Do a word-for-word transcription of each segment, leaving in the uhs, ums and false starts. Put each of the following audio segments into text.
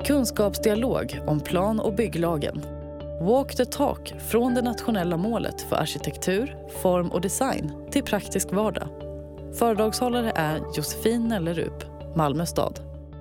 Kunskapsdialog om plan- och bygglagen. Walk the talk från det nationella målet för arkitektur, form och design till praktisk vardag. Föredragshållare är Josefin Nellerup, Malmö stad.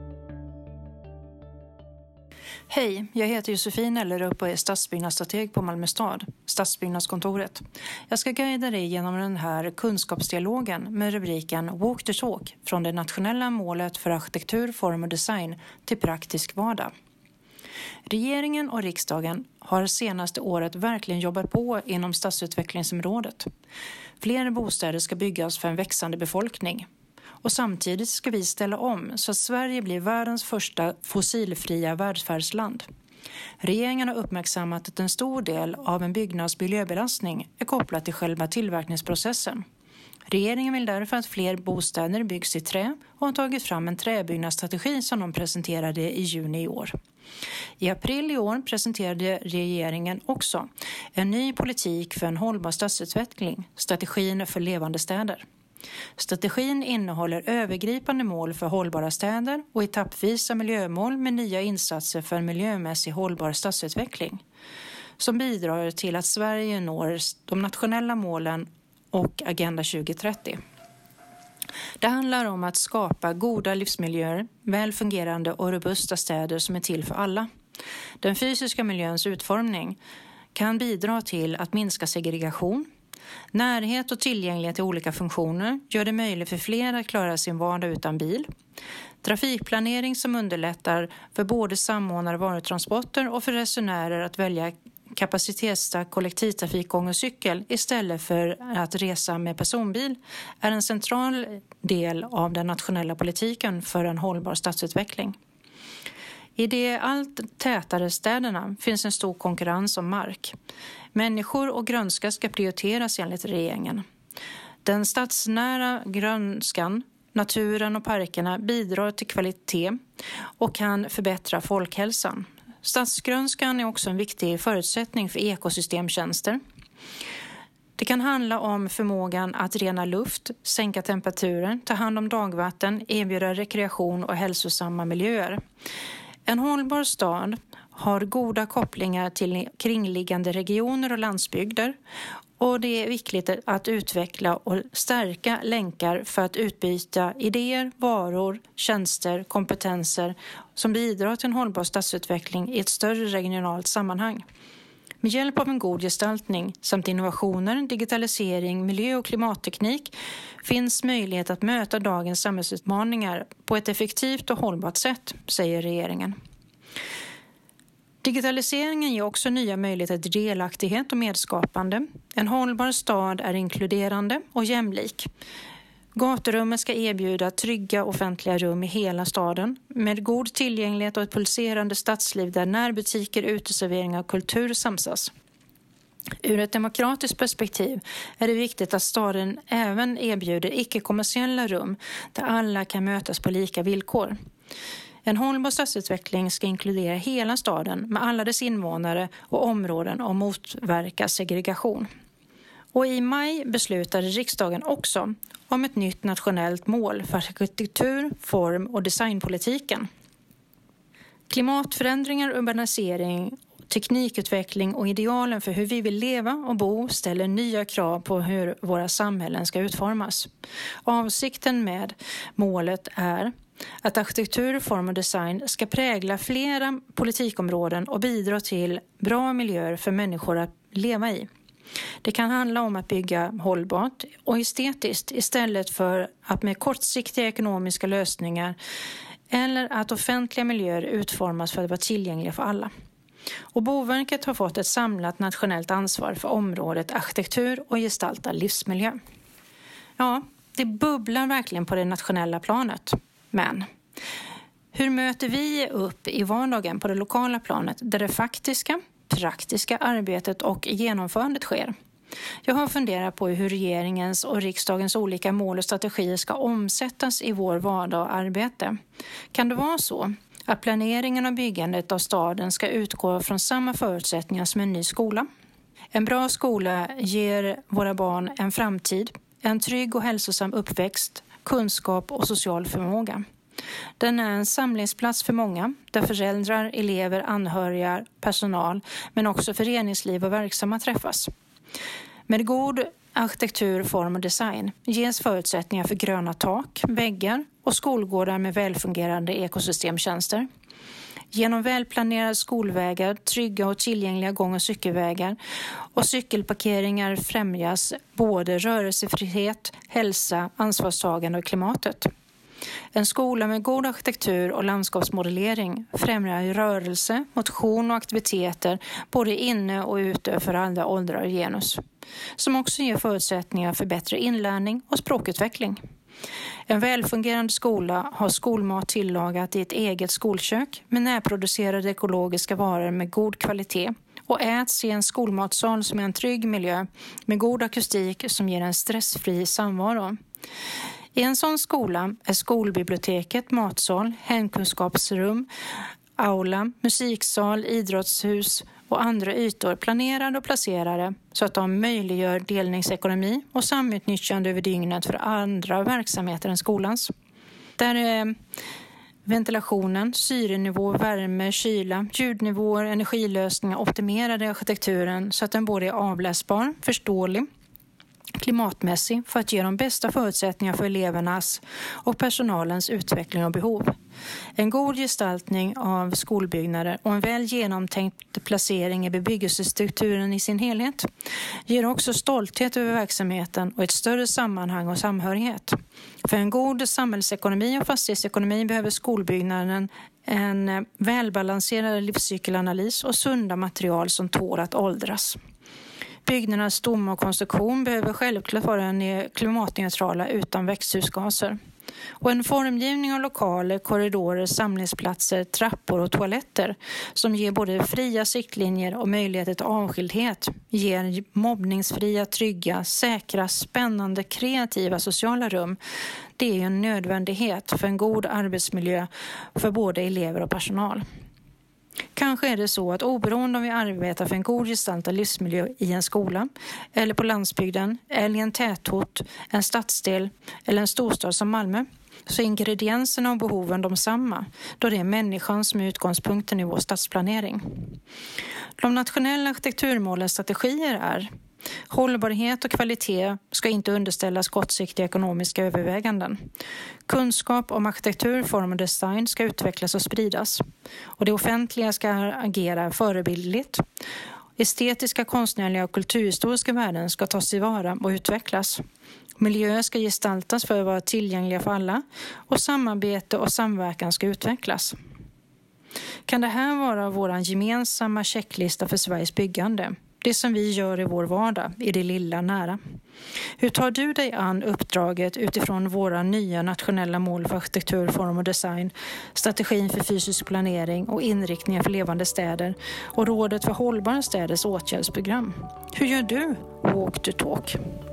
Hej, jag heter Josefin Nellerup och är stadsbyggnadsstrateg på Malmö stad, Stadsbyggnadskontoret. Jag ska guida dig genom den här kunskapsdialogen med rubriken Walk the talk från det nationella målet för arkitektur, form och design till praktisk vardag. Regeringen och riksdagen har senaste året verkligen jobbat på inom stadsutvecklingsområdet. Fler bostäder ska byggas för en växande befolkning. Och samtidigt ska vi ställa om så att Sverige blir världens första fossilfria välfärdsland. Regeringen har uppmärksammat att en stor del av en byggnads miljöbelastning är kopplad till själva tillverkningsprocessen. Regeringen vill därför att fler bostäder byggs i trä och har tagit fram en träbyggnadsstrategi som de presenterade i juni i år. I april i år presenterade regeringen också en ny politik för en hållbar stadsutveckling, strategin för levande städer. Strategin innehåller övergripande mål för hållbara städer och etappvisa miljömål med nya insatser för en miljömässig hållbar stadsutveckling som bidrar till att Sverige når de nationella målen och Agenda tjugo trettio. Det handlar om att skapa goda livsmiljöer, väl fungerande och robusta städer som är till för alla. Den fysiska miljöns utformning kan bidra till att minska segregation. Närhet och tillgänglighet till olika funktioner gör det möjligt för fler att klara sin vardag utan bil. Trafikplanering som underlättar för både samordnade varutransporter och för resenärer att välja kapacitetsstark kollektivtrafik, gång och cykel istället för att resa med personbil är en central del av den nationella politiken för en hållbar stadsutveckling. I de allt tätare städerna finns en stor konkurrens om mark. Människor och grönska ska prioriteras enligt regeringen. Den stadsnära grönskan, naturen och parkerna bidrar till kvalitet och kan förbättra folkhälsan. Stadsgrönskan är också en viktig förutsättning för ekosystemtjänster. Det kan handla om förmågan att rena luft, sänka temperaturen, ta hand om dagvatten, erbjuda rekreation och hälsosamma miljöer. En hållbar stad har goda kopplingar till kringliggande regioner och landsbygder och det är viktigt att utveckla och stärka länkar för att utbyta idéer, varor, tjänster, kompetenser som bidrar till en hållbar stadsutveckling i ett större regionalt sammanhang. Med hjälp av en god gestaltning samt innovationer, digitalisering, miljö- och klimatteknik finns möjlighet att möta dagens samhällsutmaningar på ett effektivt och hållbart sätt, säger regeringen. Digitaliseringen ger också nya möjligheter till delaktighet och medskapande. En hållbar stad är inkluderande och jämlik. Gaturummet ska erbjuda trygga offentliga rum i hela staden med god tillgänglighet och ett pulserande stadsliv där närbutiker, uteserveringar och kultur samsas. Ur ett demokratiskt perspektiv är det viktigt att staden även erbjuder icke-kommersiella rum där alla kan mötas på lika villkor. En hållbar stadsutveckling ska inkludera hela staden med alla dess invånare och områden och motverka segregation. Och i maj beslutade riksdagen också om ett nytt nationellt mål för arkitektur, form och designpolitiken. Klimatförändringar, urbanisering, teknikutveckling och idealen för hur vi vill leva och bo ställer nya krav på hur våra samhällen ska utformas. Avsikten med målet är att arkitektur, form och design ska prägla flera politikområden och bidra till bra miljöer för människor att leva i. Det kan handla om att bygga hållbart och estetiskt istället för att med kortsiktiga ekonomiska lösningar eller att offentliga miljöer utformas för att vara tillgängliga för alla. Och Boverket har fått ett samlat nationellt ansvar för området arkitektur och gestaltad livsmiljö. Ja, det bubblar verkligen på det nationella planet. Men hur möter vi upp i vardagen på det lokala planet där det faktiska, praktiska arbetet och genomförandet sker? Jag har funderat på hur regeringens och riksdagens olika mål och strategier ska omsättas i vår vardag och arbete. Kan det vara så att planeringen och byggandet av staden ska utgå från samma förutsättningar som en ny skola? En bra skola ger våra barn en framtid, en trygg och hälsosam uppväxt, kunskap och social förmåga. Den är en samlingsplats för många, där föräldrar, elever, anhöriga, personal, men också föreningsliv och verksamma träffas. Med god arkitektur, form och design ges förutsättningar för gröna tak, väggar och skolgårdar med välfungerande ekosystemtjänster. Genom välplanerade skolvägar, trygga och tillgängliga gång- och cykelvägar och cykelparkeringar främjas både rörelsefrihet, hälsa, ansvarstagande och klimatet. En skola med god arkitektur och landskapsmodellering främjar rörelse, motion och aktiviteter både inne och ute för alla åldrar och genus, som också ger förutsättningar för bättre inlärning och språkutveckling. En välfungerande skola har skolmat tillagat i ett eget skolkök med närproducerade ekologiska varor med god kvalitet och äts i en skolmatsal som är en trygg miljö med god akustik som ger en stressfri samvaro. I en sån skola är skolbiblioteket, matsal, hemkunskapsrum, aula, musiksal, idrottshus och andra ytor planerade och placerade så att de möjliggör delningsekonomi och samutnyttjande över dygnet för andra verksamheter än skolans. Där är ventilationen, syrenivå, värme, kyla, ljudnivåer, energilösningar optimerade i arkitekturen så att den både är avläsbar, förståelig, klimatmässig för att ge de bästa förutsättningar för elevernas och personalens utveckling och behov. En god gestaltning av skolbyggnader och en väl genomtänkt placering i bebyggelsestrukturen i sin helhet ger också stolthet över verksamheten och ett större sammanhang och samhörighet. För en god samhällsekonomi och fastighetsekonomi behöver skolbyggnaden en välbalanserad livscykelanalys och sunda material som tål att åldras. Byggnadernas stomme och konstruktion behöver självklart vara klimatneutrala utan växthusgaser. Och en formgivning av lokaler, korridorer, samlingsplatser, trappor och toaletter som ger både fria siktlinjer och möjligheter till avskildhet ger mobbningsfria, trygga, säkra, spännande, kreativa sociala rum. Det är ju en nödvändighet för en god arbetsmiljö för både elever och personal. Kanske är det så att oberoende om vi arbetar för en god gestaltad livsmiljö i en skola eller på landsbygden eller i en tätort, en stadsdel eller en storstad som Malmö så är ingredienserna och behoven de samma då det är människan som är utgångspunkten i vår stadsplanering. De nationella arkitekturmålens strategier är: hållbarhet och kvalitet ska inte underställas kortsiktiga ekonomiska överväganden. Kunskap om arkitektur, form och design ska utvecklas och spridas. Och det offentliga ska agera förebildligt. Estetiska, konstnärliga och kulturhistoriska värden ska tas tillvara och utvecklas. Miljöer ska gestaltas för att vara tillgängliga för alla. Och samarbete och samverkan ska utvecklas. Kan det här vara vår gemensamma checklista för Sveriges byggande? Det som vi gör i vår vardag, i det lilla nära. Hur tar du dig an uppdraget utifrån våra nya nationella mål för arkitektur, form och design, strategin för fysisk planering och inriktningar för levande städer och rådet för hållbara städers åtgärdsprogram? Hur gör du Walk the Talk?